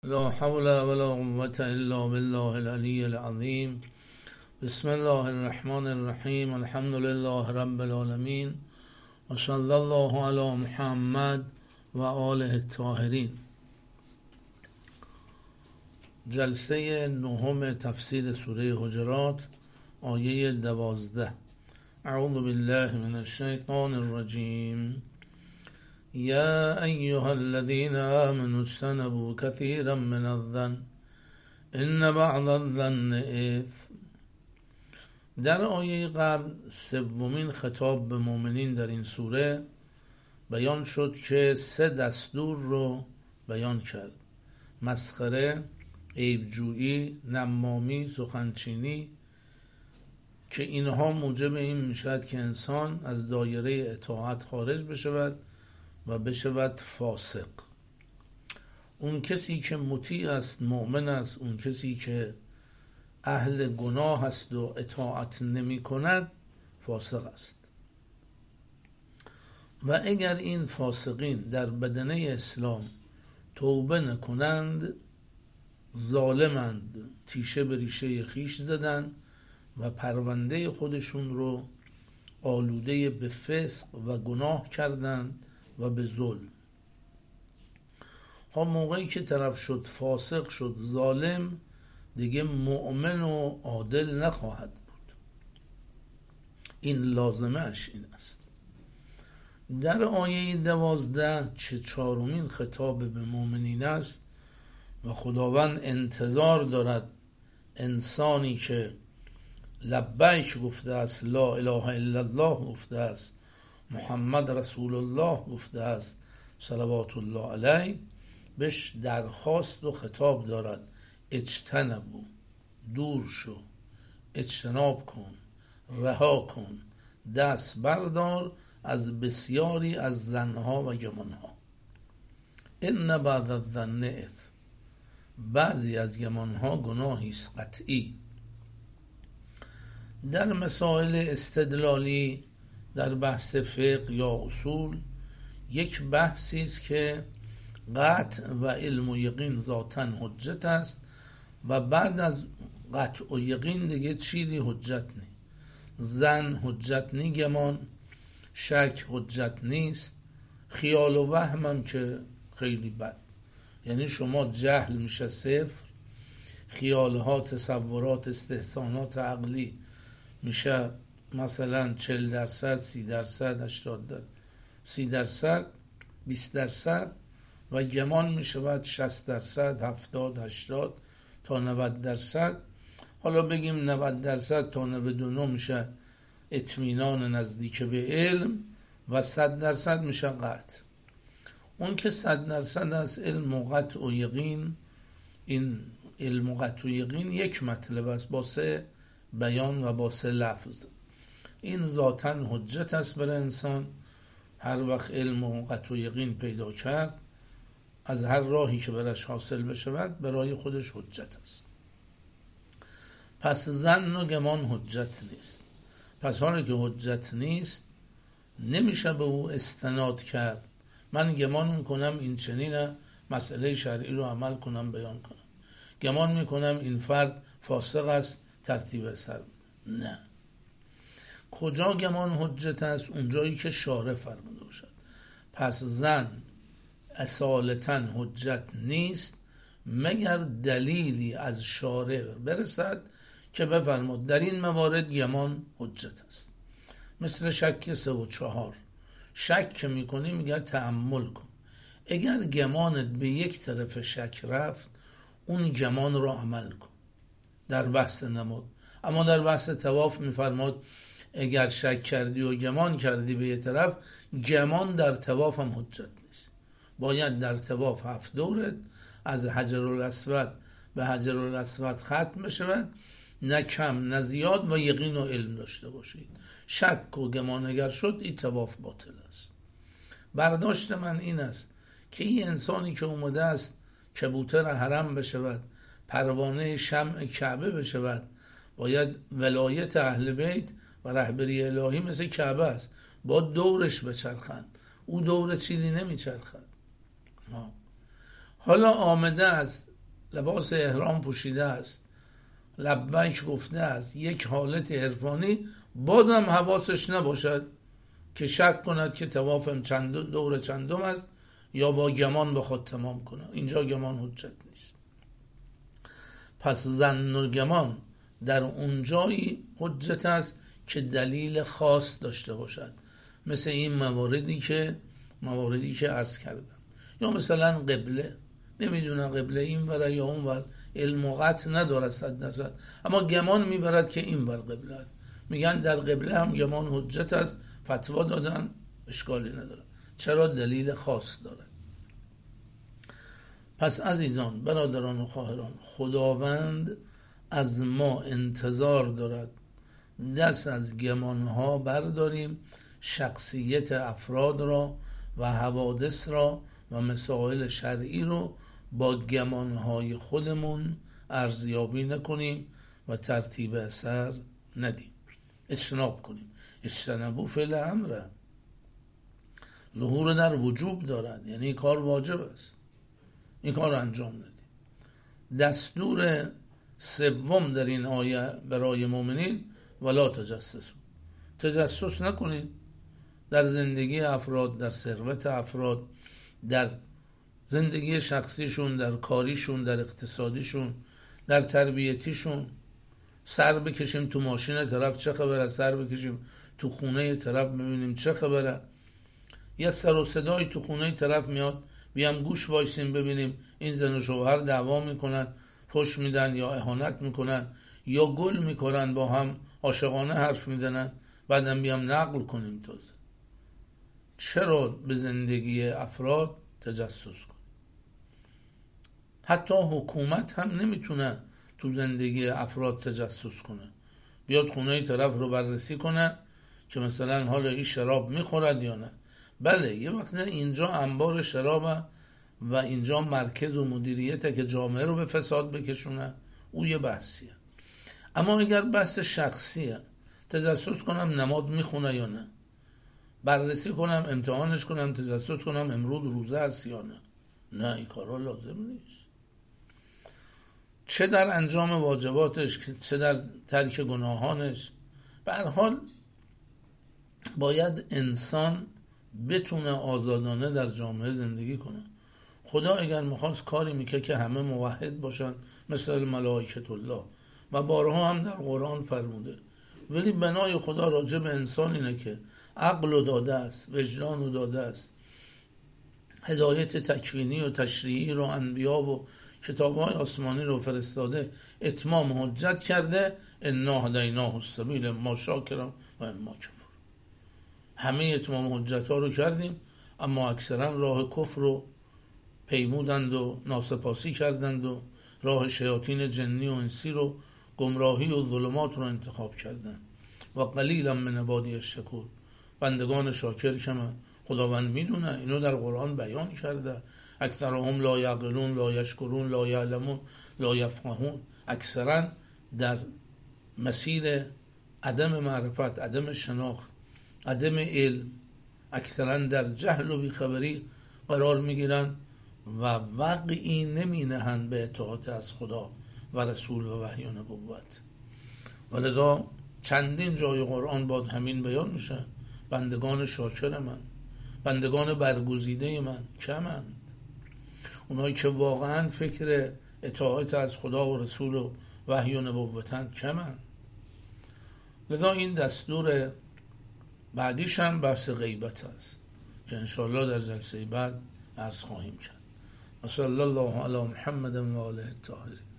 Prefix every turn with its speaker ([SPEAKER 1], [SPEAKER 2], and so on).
[SPEAKER 1] لا حول ولا قوة إلا بالله العلي العظيم. بسم الله الرحمن الرحیم. الحمد لله رب العالمین و صلی الله علی محمد و آله الطاهرین. جلسه نهم تفسیر سوره حجرات، آیه 12. اعوذ بالله من الشیطان الرجیم. یا ایها الذین آمنوا اجتنبوا کثیرا من الظن ان بعض الظن اثم. در آیه قبل سومین خطاب به مؤمنین در این سوره بیان شد که 3 دستور رو بیان کرد: مسخره، عیبجویی، نمامی، سخنچینی، که اینها موجب این میشد که انسان از دایره اطاعت خارج بشود و بشود فاسق. اون کسی که مطیع است، مؤمن است، اون کسی که اهل گناه است و اطاعت نمی کند فاسق است. و اگر این فاسقین در بدنه اسلام توبه نکنند ظالمند، تیشه به ریشه خیش زدن و پرونده خودشون رو آلوده به فسق و گناه کردند و به ظلم. خب موقعی که طرف شد فاسق، شد ظالم، دیگه مؤمن و عادل نخواهد بود. این لازمش این است. در آیه 12 که 4مین خطاب به مؤمنین است و خداوند انتظار دارد انسانی که لبیک گفته است، لا اله الا الله گفته است، محمد رسول الله گفته است، صلوات الله علیه، بهش درخواست و خطاب دارد: اجتنبو، دور شو، اجتناب کن، رها کن، دست بردار از بسیاری از ظنها و گمانها. ان بعض الظن اثم، بعضی از گمانها گناهی است قطعی. در مسائل استدلالی در بحث فقه یا اصول یک بحثی است که قطع و علم و یقین ذاتاً حجت است و بعد از قطع و یقین دیگه چیزی حجت نی. ظن حجت نی، گمان، شک حجت نیست، خیال و وهم هم که خیلی بد. یعنی شما جهل میشه 0، خیالها، تصورات، استحسانات عقلی میشه مثلا 40%، 30%، 80%، 20%، و گمان میشود 60%، 70%، 80% تا 90%. حالا بگیم 90% تا 99 میشه اطمینان نزدیک به علم و 100% میشه قطع. اون که 100% از علم و قطع و یقین، این علم و قطع و یقین یک مطلب است با 3 بیان و با 3 لفظ. این ذاتاً حجت است برای انسان. هر وقت علم و قطع و یقین پیدا کرد، از هر راهی که برش حاصل بشود برای خودش حجت است. پس ظن و گمان حجت نیست. پس حالا که حجت نیست نمیشه به او استناد کرد. من گمان میکنم این چنینه، مسئله شرعی رو عمل کنم، بیان کنم. گمان میکنم این فرد فاسق است، ترتیب سر. نه. کجا گمان حجت است؟ اونجایی که شارع فرموده باشد. پس ظن اصالتاً حجت نیست مگر دلیلی از شارع برسد که بفرماد در این موارد گمان حجت است. مثل شک 3 و 4. شک که میکنی میگه تأمل کن. اگر گمانت به یک طرف شک رفت، اون گمان رو عمل کن در بحث نماز. اما در بحث طواف میفرماد اگر شک کردی و گمان کردی به یک طرف، گمان در طواف هم حجت نیست. باید در طواف 7 دورت از حجرالاسود به حجرالاسود ختم بشود، نه کم نه زیاد، و یقین و علم داشته باشید. شک و گمان اگر شد، این طواف باطل است. برداشت من این است که این انسانی که اومده است کبوتر حرم بشود، پروانه شمع کعبه بشود، باید ولایت اهل بیت و رهبری الهی مثل کعبه است، با دورش بچرخند. او دور چیزی نمیچرخد. حالا آمده است لباس احرام پوشیده است، لبیک گفته است، یک حالت عرفانی، بازم حواسش نباشد که شک کند که طوافم دور چندم است یا با گمان بخواد تمام کنه. اینجا گمان حجت نیست. پس ظن و گمان در اون جایی حجت است که دلیل خاص داشته باشد، مثل این مواردی که عرض کردم. یا مثلا قبله، نمیدونه قبله این ور یا اون ور، علم و قطع نداره 100%، اما گمان میبرد که این ور قبله است. میگن در قبله هم گمان حجت است، فتوا دادن، اشکالی نداره. چرا؟ دلیل خاص داره. پس عزیزان، برادران و خواهران، خداوند از ما انتظار دارد دست از گمانها برداریم، شخصیت افراد را و حوادث را و مسائل شرعی رو با گمانهای خودمون ارزیابی نکنیم و ترتیب اثر ندیم، اجتناب کنیم. اجتنبوا فعل امره، ظهور در وجوب دارد، یعنی کار واجب است، این کار انجام ندیم. دستور سوم در این آیه برای مؤمنین ولا تجسس نکنید در زندگی افراد، در ثروت افراد، در زندگی شخصیشون، در کاریشون، در اقتصادیشون، در تربیتیشون. سر بکشیم تو ماشین طرف چه خبره، سر بکشیم تو خونه طرف ببینیم چه خبره. یه سر و صدای تو خونه طرف میاد، بیام گوش وایسیم ببینیم این زن و شوهر دعوا میکنن، فحش میدن یا اهانت میکنن یا گل میکنن، با هم عاشقانه حرف میزنن، بعدم بیام نقل کنیم. تازه چرا به زندگی افراد تجسس کنیم؟ حتی حکومت هم نمیتونه تو زندگی افراد تجسس کنه، بیاد خونه طرف رو بررسی کنه که مثلا حالا این شراب میخورد یا نه. بله، یه وقت اینجا انبار شرابه و اینجا مرکز و مدیریته که جامعه رو به فساد بکشونه، او یه بحثیه. اما اگر بحث شخصیه، تجسس کنم نماز میخونه یا نه، بررسی کنم، امتحانش کنم، تجسس کنم امروز روزه است یا نه، نه، این کارا لازم نیست. چه در انجام واجباتش چه در ترک گناهانش. به هر حال باید انسان بتونه آزادانه در جامعه زندگی کنه. خدا اگر میخواست کاری میکرد که همه موحد باشن مثل ملائکه الله، و بارها هم در قرآن فرموده، ولی بنای خدا راجع به انسان اینه که عقل رو داده است، وجدان رو داده است، هدایت تکوینی و تشریعی رو انبیا و کتاب‌های آسمانی رو فرستاده، اتمام حجت کرده. انا هدیناه السبیل اما شاکرا و اما کفور. همه اتمام حجت ها رو کردیم، اما اکثرا راه کفر رو پیمودند و ناسپاسی کردند و راه شیاطین جنی و انسی رو، گمراهی و ظلمات رو انتخاب کردند. و قلیلا من عبادی الشکور، بندگان شاکر کمن. خداوند میدونه، اینو در قرآن بیان کرده. اکثرهم لا یعقلون لا یشکرون لا یعلمون لا یفقهون. اکثرا در مسیر عدم معرفت، عدم شناخت، عدم علم، اکثرا در جهل و بیخبری قرار میگیرن و وقعی نمی نهند به اطاعت از خدا و رسول و وحی و نبوت. ولذا چندین جای قرآن باید همین بیان میشه. بندگان شاکر من، بندگان برگزیده من کمند. اونایی که واقعا فکر اطاعت از خدا و رسول و وحی و نبوتن کمند. لذا این دستور بعدیش هم بحث غیبت است که انشاءالله در جلسه بعد عرض خواهیم کرد. و صلی الله علی محمد و آله الطاهرین.